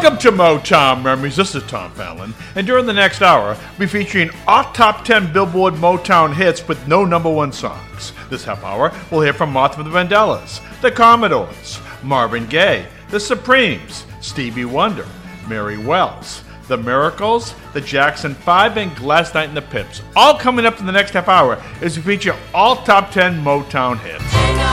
Welcome to Motown Memories. This is Tom Fallon, and during the next hour, we'll be featuring our top 10 Billboard Motown hits with no number one songs. This half hour, we'll hear from Martha the Vandellas, the Commodores, Marvin Gaye, the Supremes, Stevie Wonder, Mary Wells, the Miracles, the Jackson 5, and Gladys Knight and the Pips. All coming up in the next half hour as we feature all top 10 Motown hits.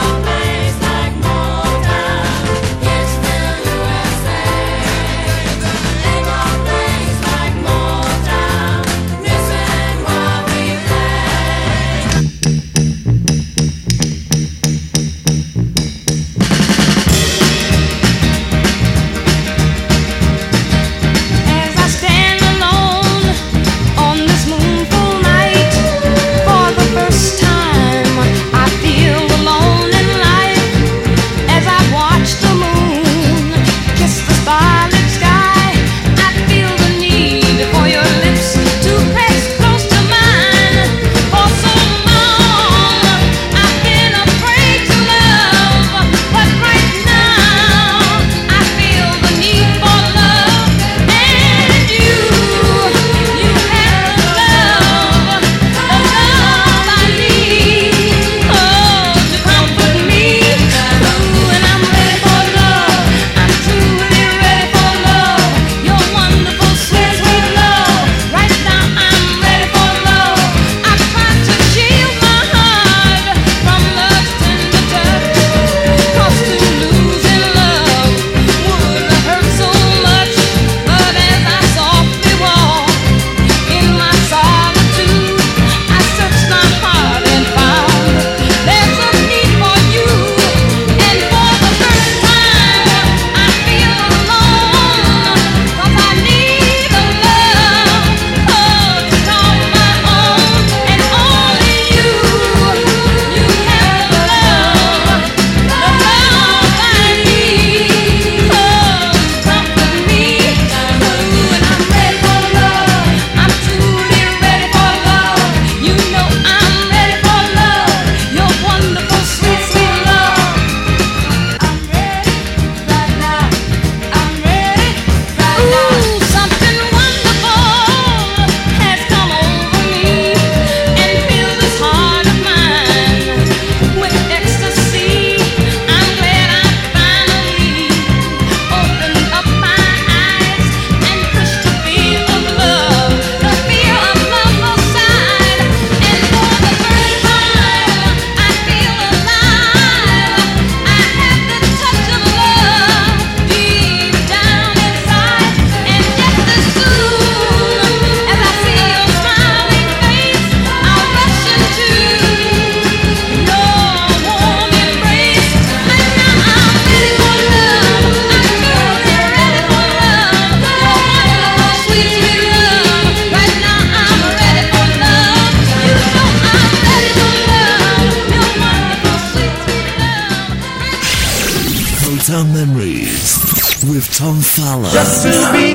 Motown Memories with Tom Fallon. Just to be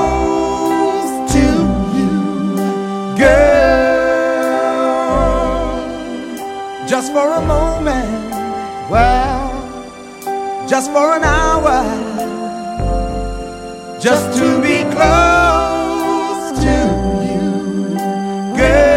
close to you, girl. Just for a moment, well, just for an hour. Just to be close to you, girl.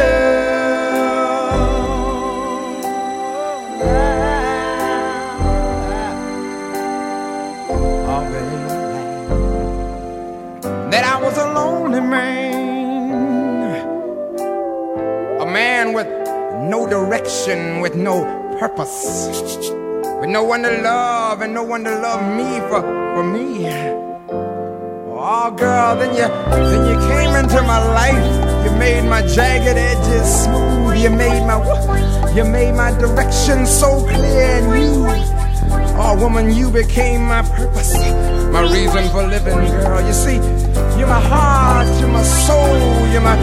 That I was a lonely man, a man with no direction, with no purpose, with no one to love and no one to love me for me. Oh girl, then you came into my life. You made my jagged edges smooth. You made my direction so clear and you. Oh woman, you became my purpose, my reason for living, girl. You see, you're my heart, you're my soul, you're my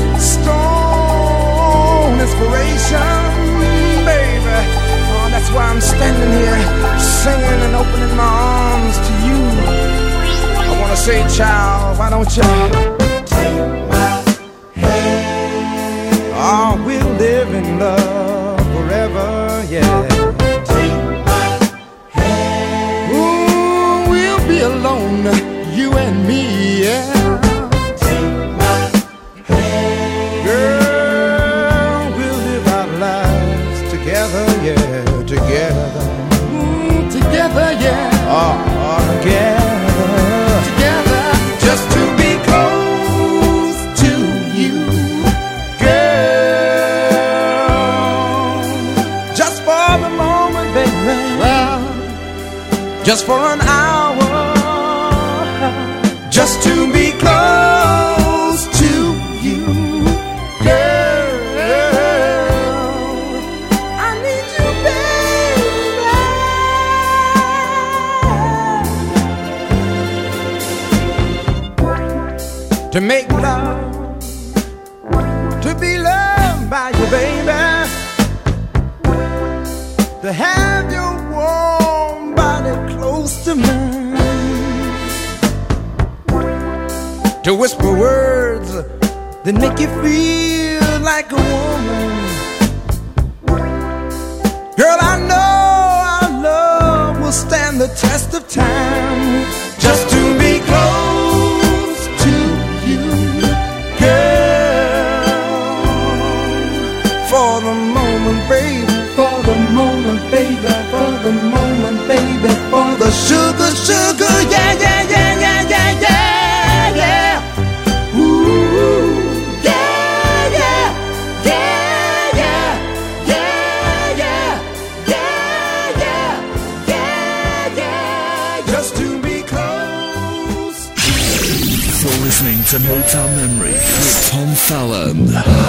stone inspiration, baby. Oh, that's why I'm standing here singing and opening my arms to you. I wanna say, child, why don't you take my hand? Oh, we'll live in love forever, yeah. Take my hand. Ooh, we'll be alone, you and me. just for an hour, just to be close to you, girl. I need you, baby, to make love, to be loved by you, baby, to have your warm body close to mine, to whisper words that make you feel like a woman. Girl, I know our love will stand the test of time, just to be close to you, girl. For the moment, baby, for the moment, baby, for the moment, baby, for the sugar, sugar, yeah, yeah, yeah, yeah, yeah, yeah, yeah. Ooh, yeah, yeah, yeah, yeah, yeah, yeah, yeah, yeah, yeah, yeah, just to be close. You're listening to Motown Memories with Tom Fallon.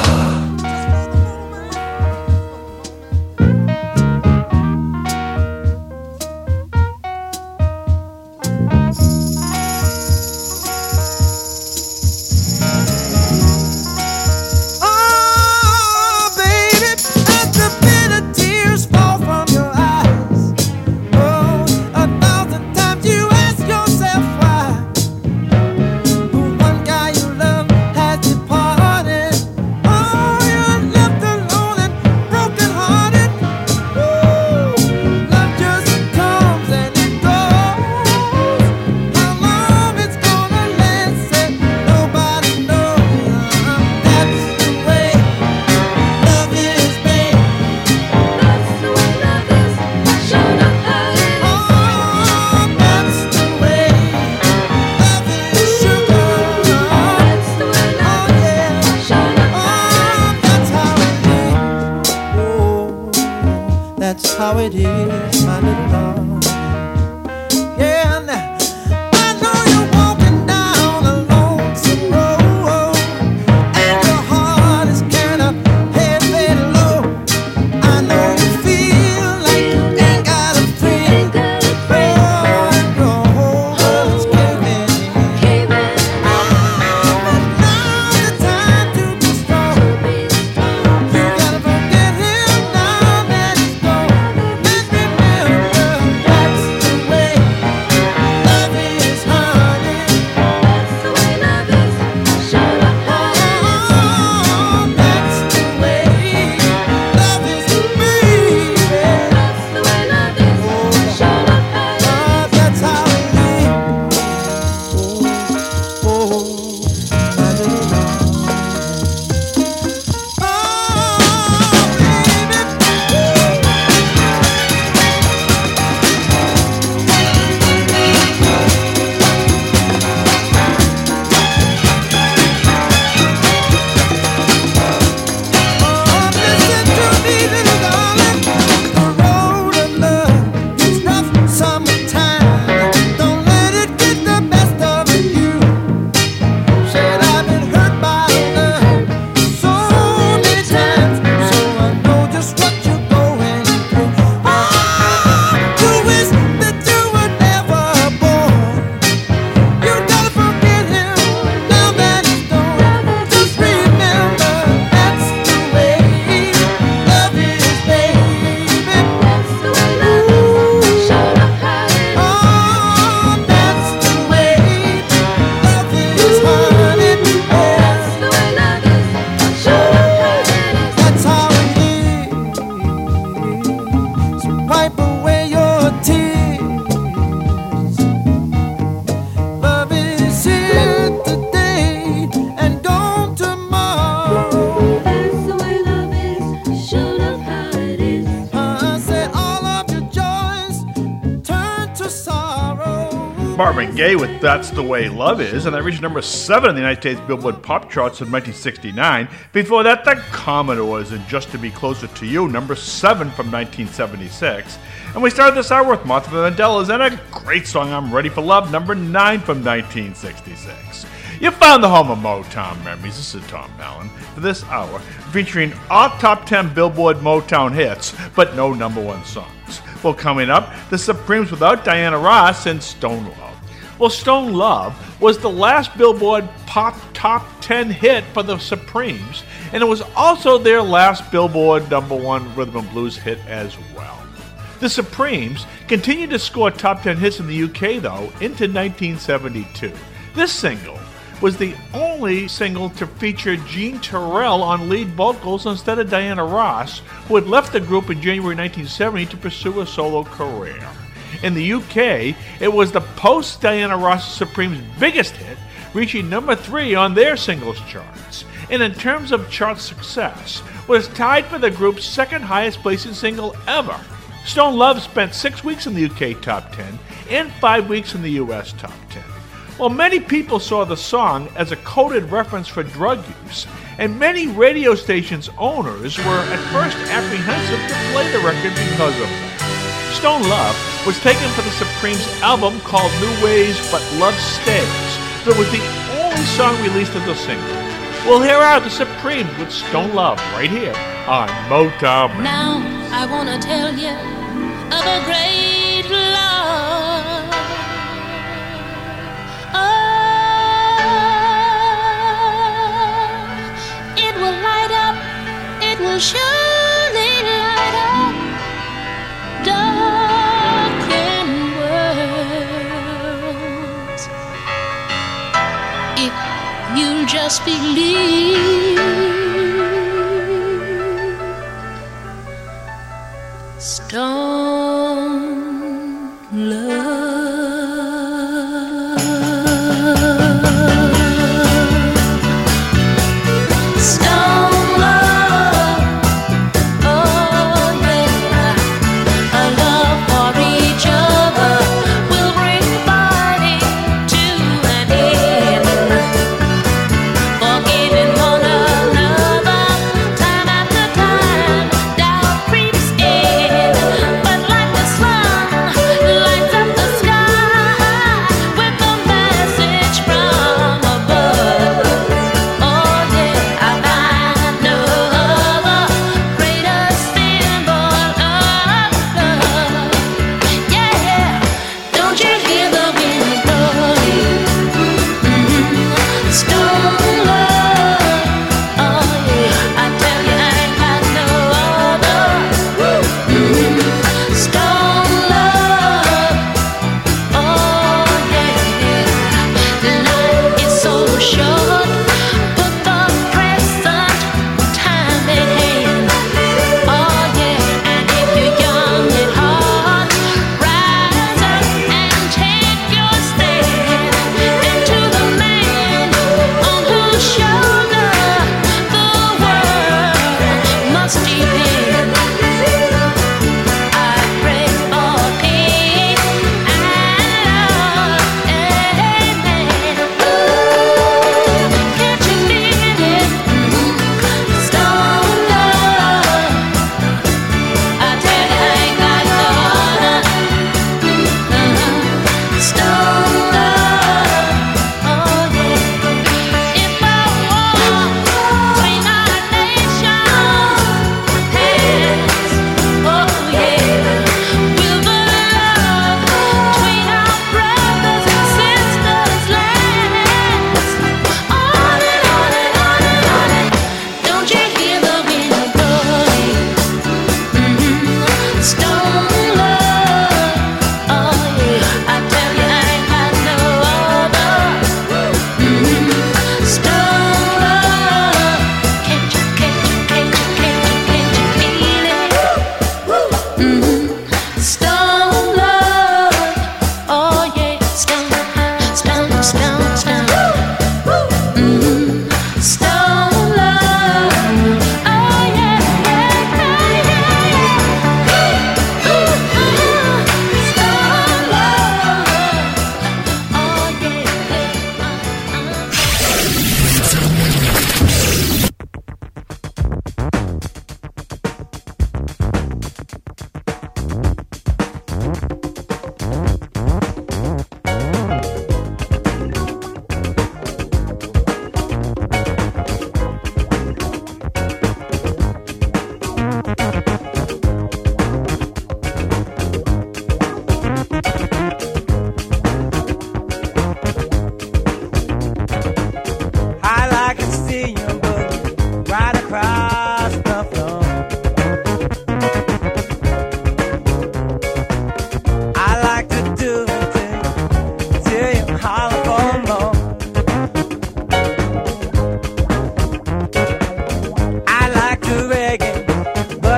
That's how it is, my little love. Yeah, now I know you're walking down a lonesome road, and your heart is kind of heavy low. I know you feel like you ain't got a friend. Oh, and your whole world's caving in. But now's the time to be strong. You gotta forget him now that he's gone. And remember Marvin Gaye with That's the Way Love Is, and that reached number 7 in the United States Billboard Pop Charts in 1969. Before that, the Commodores and Just to Be Closer to You, number 7 from 1976. And we started this hour with Martha Vandellas and a great song, I'm Ready for Love, number 9 from 1966. You found the home of Motown Memories. This is Tom Allen for this hour, featuring our top 10 Billboard Motown hits, but no number 1 songs. Well, coming up, the Supremes without Diana Ross and Stone Love. Well, Stone Love was the last Billboard Pop Top 10 hit for the Supremes, and it was also their last Billboard number 1 rhythm and blues hit as well. The Supremes continued to score top 10 hits in the UK, though, into 1972. This single was the only single to feature Jean Terrell on lead vocals instead of Diana Ross, who had left the group in January 1970 to pursue a solo career. In the UK, it was the post-Diana Ross Supremes' biggest hit, reaching number 3 on their singles charts. And in terms of chart success, was tied for the group's second highest placing single ever. Stone Love spent 6 weeks in the UK top 10 and 5 weeks in the US top 10. Well, many people saw the song as a coded reference for drug use, and many radio stations' owners were at first apprehensive to play the record because of that. Stone Love was taken for the Supremes' album called New Ways But Love Stays, but it was the only song released as a single. Well, here are the Supremes with Stone Love right here on Motown. Now I want to tell you of a great love. Oh, it will light up, it will surely light up darkened worlds if you just believe. Stone Love. Forgiving one another.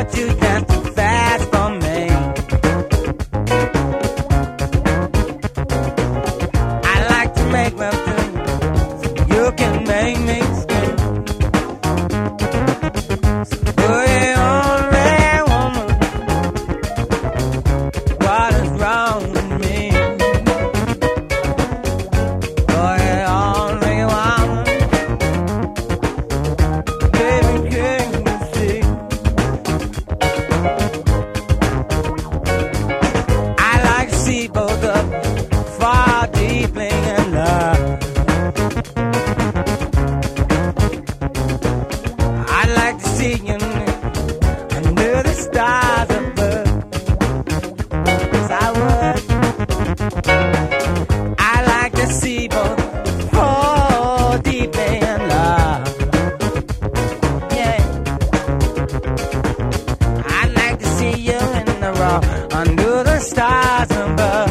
but you dance too fast for me. I like to make love to you, so you can make me scream. Oh, yeah, only woman, what is wrong with me? Oh, yeah, only woman, baby, can you see? I like to see both of you fall deeply in love. I like to see you under the stars above. Yes, I would. I like to see both fall deeply in love. Yeah. I like to see you in the raw under the stars above.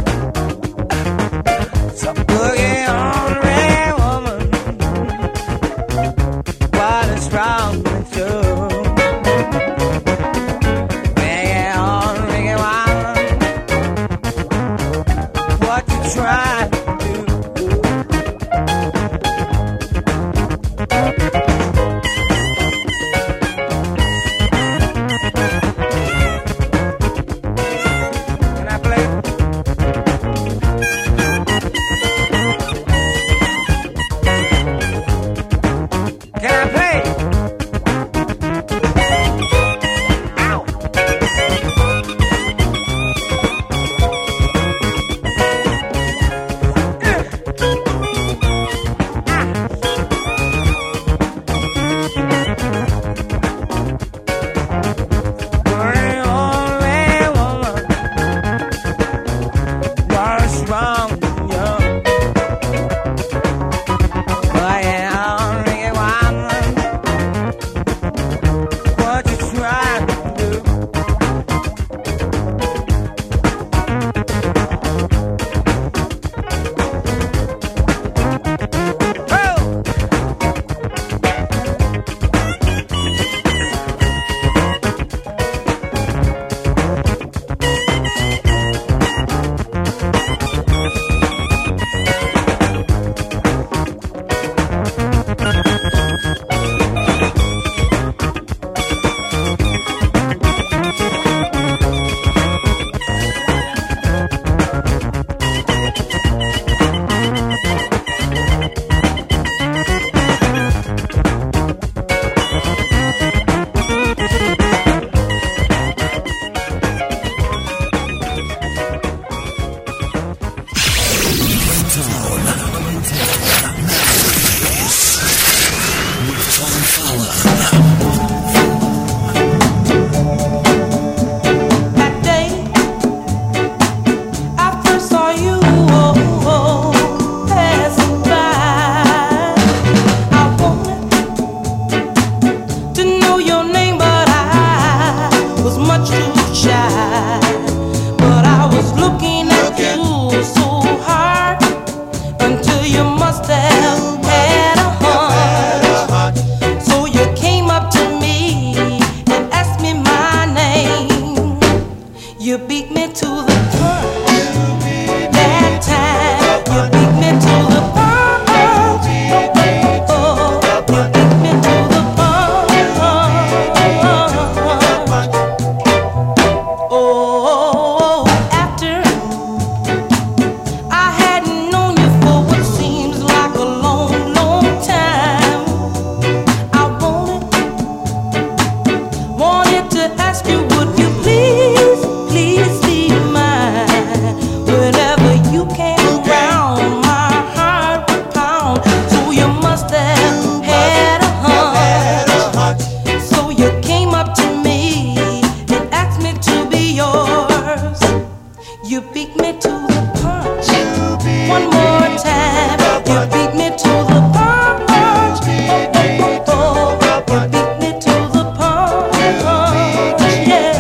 So boogie on, red woman, what is wrong with you? Boogie on, reggae woman, what you trying to do? Can I play? Can I play? Ow! We're only woman. What's wrong with you? I am only woman. What you trying to do? Oh! That day I first saw you passing by, I wanted to know your name, but I was much too shy. But I was looking at you so hard until you must have had a hunch. So you came up to me and asked me my name. You beat me to the punch. That time you beat me to the punch. Oh, you beat me to the punch. Oh, after I hadn't known you for what seems like a long, long time, I wanted to ask you, would you please, please be mine? Whenever you came around, my heart would pound. So you must have had a hunch. So you came up to me and asked me to be yours. You beat me to the punch. One more time. You beat me to the punch. Oh, you beat me to the punch. Yeah.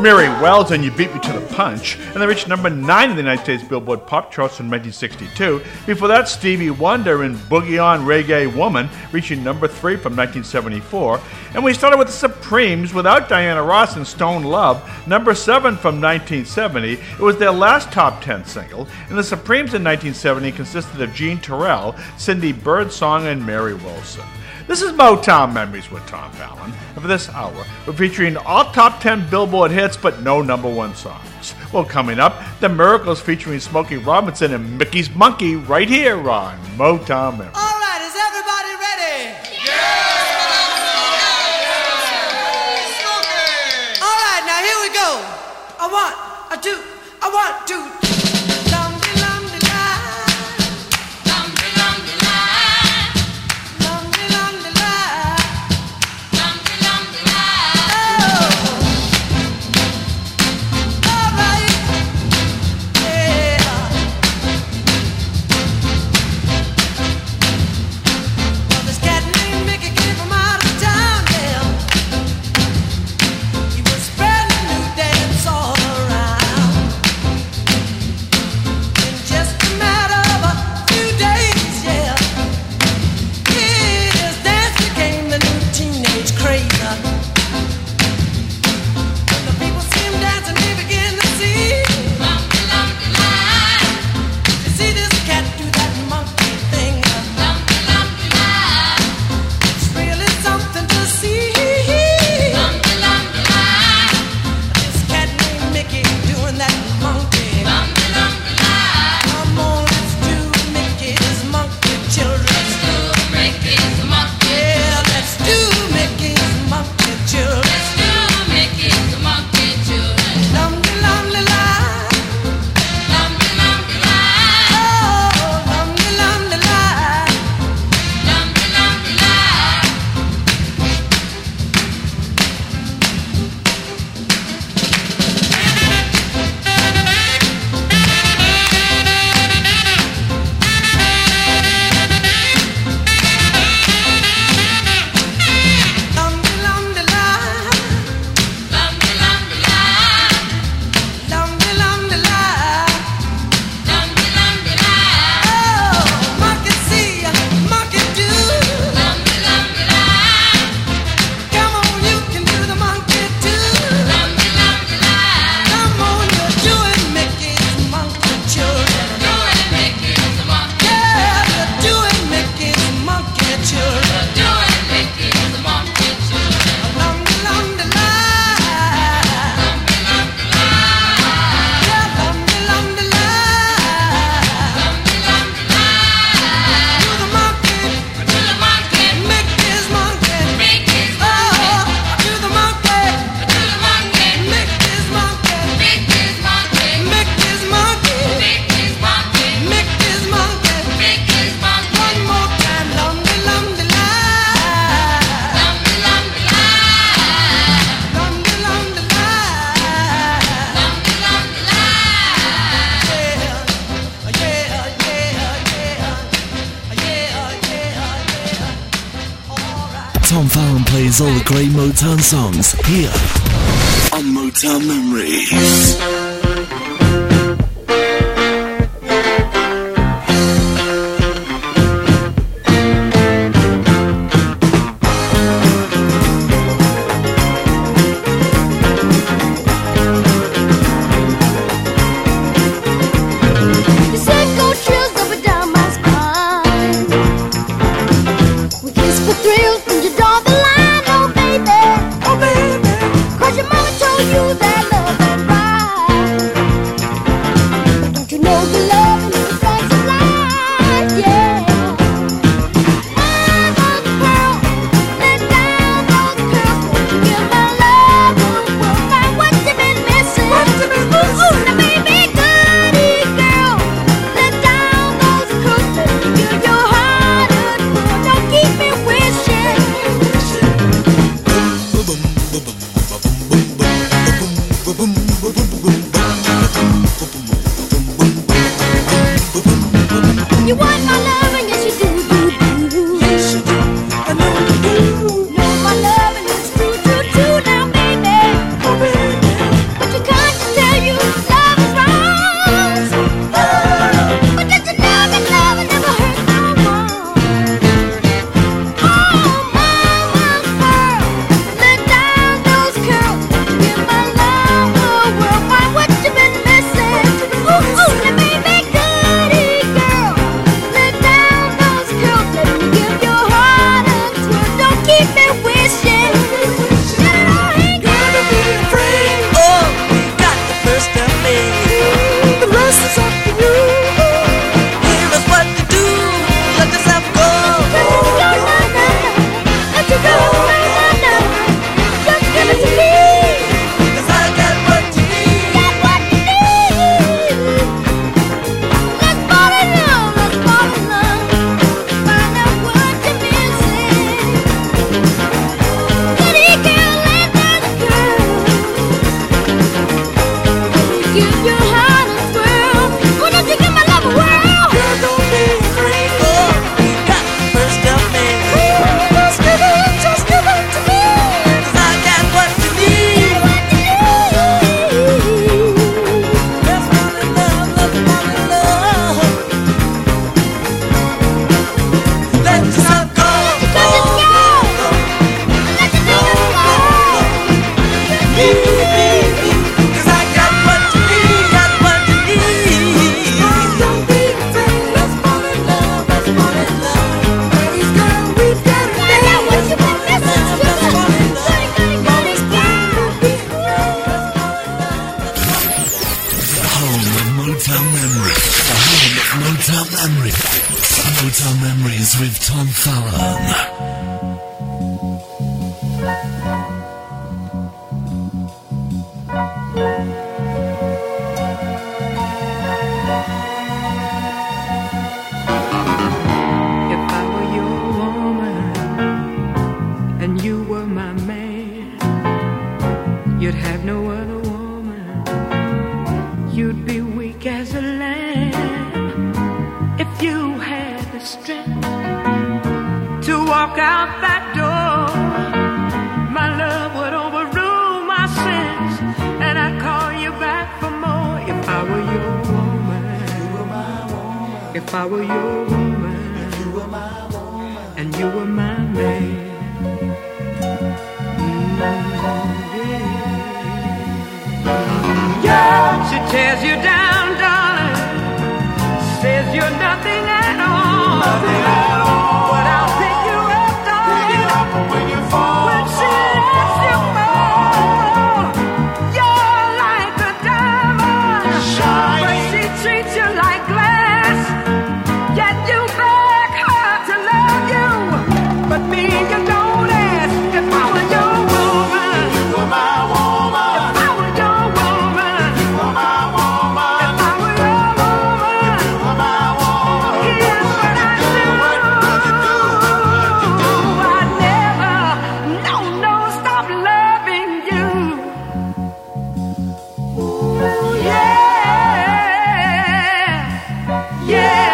Mary Wells and You Beat Me to the Punch, and they reached number 9 in the United States Billboard Pop Charts in 1962. Before that, Stevie Wonder and Boogie On Reggae Woman, reaching number 3 from 1974. And we started with the Supremes without Diana Ross and Stone Love, number 7 from 1970. It was their last top 10 single, and the Supremes in 1970 consisted of Jean Terrell, Cindy Birdsong, and Mary Wilson. This is Motown Memories with Tom Fallon, and for this hour, we're featuring all top 10 Billboard hits, but no number 1 songs. Well, coming up, The Miracles featuring Smokey Robinson and Mickey's Monkey right here on Motown Memories. All right, is everybody ready? All right, now here we go. I want, I do, I want to. Tom Fallon plays all the great Motown songs here on Motown Memories. Cause your mama told you that love and ride. Mornings with Tom Fallon. You'd have no other woman. You'd be weak as a lamb if you had the strength to walk out that door. My love would overrule my sins, and I'd call you back for more if I were your woman. You were my woman. If I were your woman. If you were my woman. And you were my man. She tears you down, darling. Says you're nothing at all. Nothing at all. But I'll pick you up, darling. Pick you up when you fall. When she lets you fall, you're like a diamond, shining. But she treats you like glass. Yet you beg her to love you, but me you don't ask. If I were your woman, you were my woman. If I were your woman, you were my woman. If I were your woman, you were my woman. Here's what I do. I'd never, no, stop loving you. Ooh, yeah.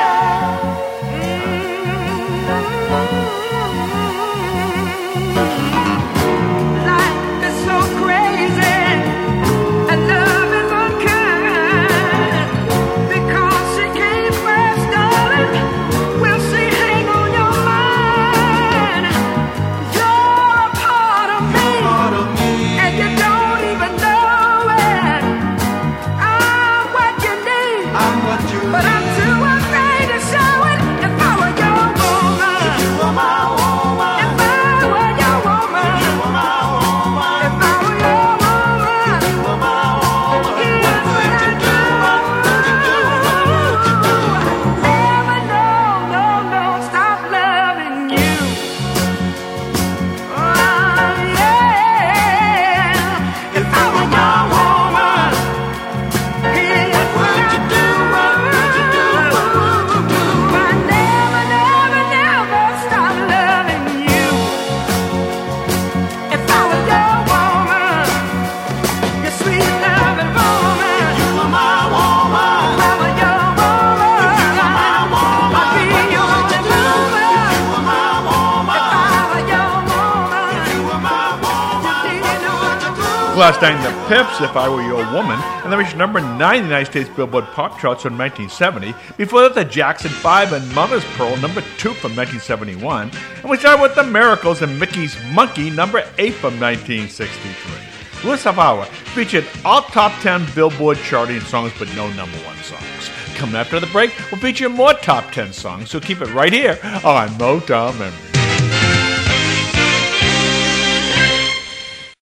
Life is so crazy, and love is unkind. Because she came first, darling, will she hang on your mind? You're a part of me, and you don't even know it. I'm what you need, but I'm too afraid to show it. If I were your woman, if you were my woman, if I were your woman, you were my woman. If I were your woman, you were my woman. Here's what I do. Never, no, stop loving you. Oh, yeah. If I were your woman, here's what I do. I never stop loving you. If I were your woman, your sweet loving woman, you were my woman. If I were your woman, you were my woman. I'd be your only woman. You were my woman. If I were your woman, you were my woman. You didn't know what to do. Last night, the Pips, If I Were Your Woman, and they reached number 9 in the United States Billboard Pop Charts from 1970. Before that, the Jackson 5 and Mother's Pearl, number 2 from 1971. And we started with the Miracles and Mickey's Monkey, number 8 from 1963. Louis Havawa featured all top 10 Billboard charting songs, but no number 1 songs. Coming after the break, we'll feature more top 10 songs, so keep it right here on Motown Memories.